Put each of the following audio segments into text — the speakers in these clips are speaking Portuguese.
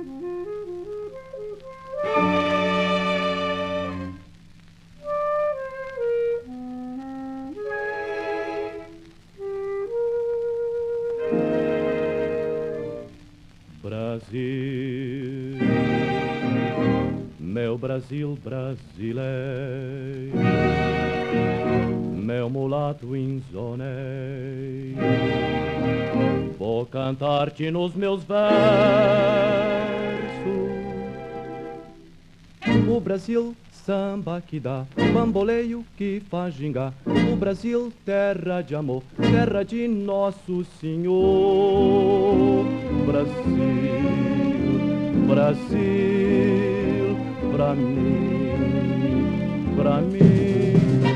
Brasil, meu Brasil brasileiro, meu mulato insoneiro, vou cantar-te nos meus versos. O Brasil, samba que dá, bamboleio que faz gingar. O Brasil, terra de amor, terra de Nosso Senhor. Brasil, Brasil, pra mim, pra mim.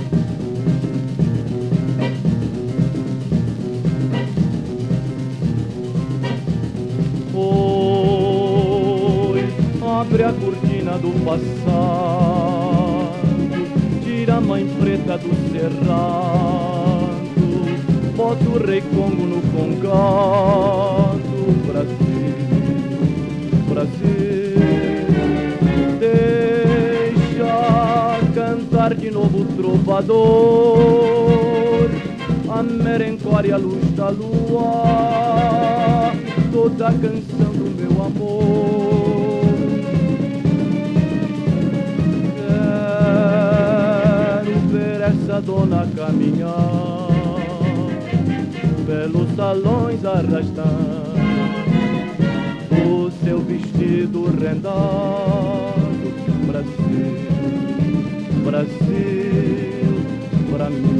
Oi, abre a cortina do passado, tira a mãe preta do cerrado, bota o rei Congo no congado. Brasil, Brasil, deixa cantar de novo o trovador, a merencória a luz da lua, toda a canção do meu amor. Quero ver essa dona caminhar pelos salões arrastando o seu vestido rendado. Brasil, Brasil, pra mim.